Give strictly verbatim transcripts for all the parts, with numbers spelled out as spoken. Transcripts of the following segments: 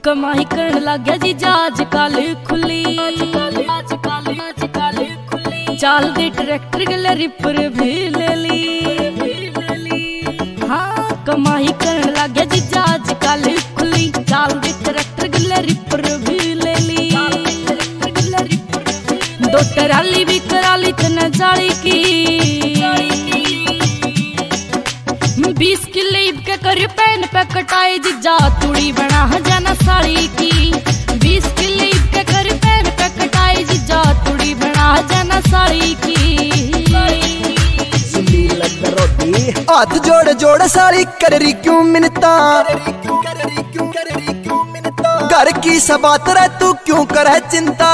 कमाई करन लग गया जी जाज कल खुली चाल दे ट्रैक्टर गले रिपर भी ले ली। हाँ कमाई करन लग गया जी जाज कल खुली चाल दे ट्रैक्टर गले रिपर भी ले ली। दो टराली भी करा ली तने जाली की बीस किले के कर पैन पे कटाए जिजा तुड़ी बना जाना साड़ी की। बीस किले के कर पैन पे कटाए जिजा तुड़ी बना जाना साड़ी की। हाथ जोड़ जोड़ साड़ी कर रही क्यों मिन्नता घर की सबात रह तू क्यों करे चिंता।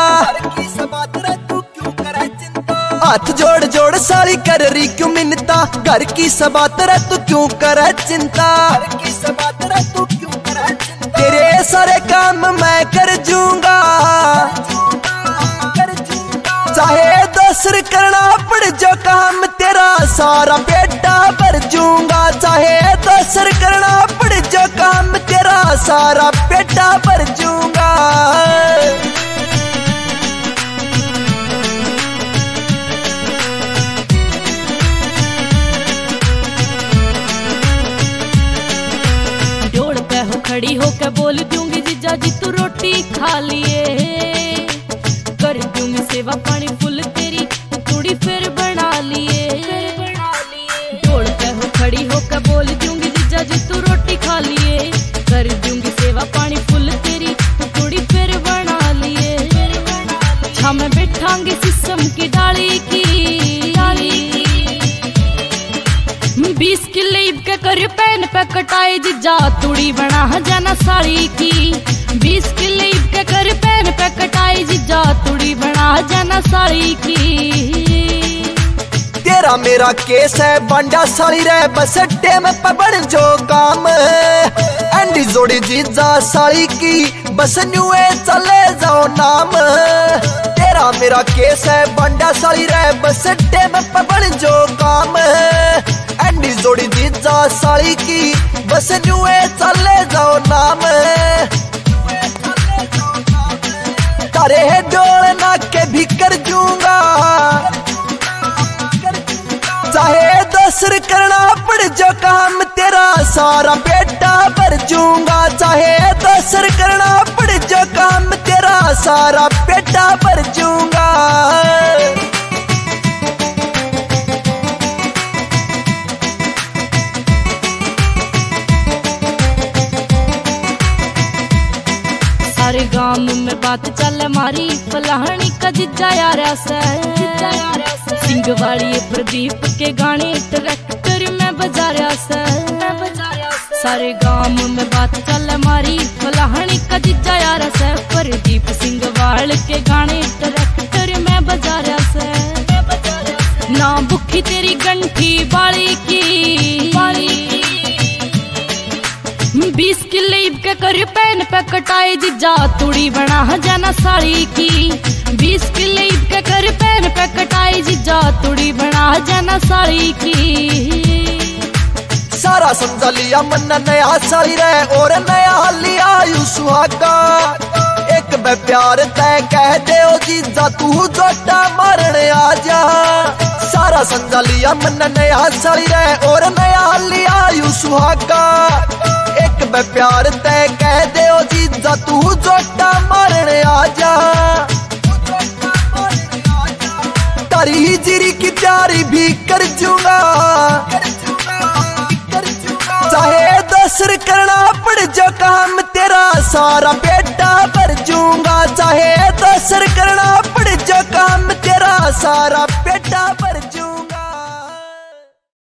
हाथ जोड़ जोड़ साड़ी कर रही क्यों मिन्नता घर की सबात रह तू क्यों करे चिंता। तेरे सारे काम मैं कर जूंगा चाहे दूसर करना पड़ जो काम तेरा सारा बेटा भर जूंगा। चाहे दूसर करना पड़ जो काम तेरा सारा बेटा भर जूंगा। खड़ी होकर बोल दूंगी जीजा जी तू रोटी खा लिए कर दूंगी सेवा पानी फुल तेरी थोड़ी फिर बना लिए। दौड़ पे हो खड़ी होकर बोल दूंगी जीजा जी तू रोटी खा लिए कर दूंगी सेवा पानी फुल तेरी थोड़ी फिर बना लिए। छा मैं बैठांगी सिसम की डाली की बीस किले के कर पैन पे कटाए जिजा तुड़ी बना जाना साड़ी की। बीस किले के कर पैन पे कटाए जिजा तुड़ी बना जाना साड़ी की। तेरा मेरा केस है बांडा साली रे बस अड्डे में पबड़ जो काम एंडी जोड़ी जीजा साली की बस न्यूए चले जाओ नाम। तेरा मेरा केस है बांडा साली रे बस अड्डे में पबड़ जो काम एंडी जोड़ी जीजा साली की बस न्यूए चले जाओ नाम। तारे डोल ना के भी कर जूंगा चाहे दूसर करना पड़ जो काम तेरा सारा बेटा भर जूंगा। चाहे दूसर करना पड़ जो काम तेरा सारा बेटा भर जूंगा। सारे गांव में बात चल मारी फलाहनी का जिजा यारा से सिंह वाली प्रदीप के गाने ट्रैक्टर में बजा रहा से। सारे गांव में बात चल मारी फलाहनी का जिजा यारा से प्रदीप सिंह वाल के गाने ट्रैक्टर में बजा रहा से। ना भुखी तेरी गंठी बाली की बीस किले के कर पैन पे कटाए जिजा तुड़ी बना जाना साड़ी की। बीस किले के कर पैन पे कटाए जिजा तुड़ी बना जाना साड़ी की। सारा समझा लिया मन नया साली रे और नया लिया यू सुहागा एक बे प्यार तय कह दे ओ जीजा तू जोटा मारने आजा। सारा समझा लिया मन नया साली रे और नया लिया यू सुहागा एक बे प्यार तय कह दे ओ जीजा तू जोटा मारने आजा। तारी जीरी की प्यारी भी कर जूंगा चाहे दूसर करना पड़ जो काम तेरा सारा बेटा भर जूंगा। चाहे दूसर करना पड़ जो काम तेरा सारा बेटा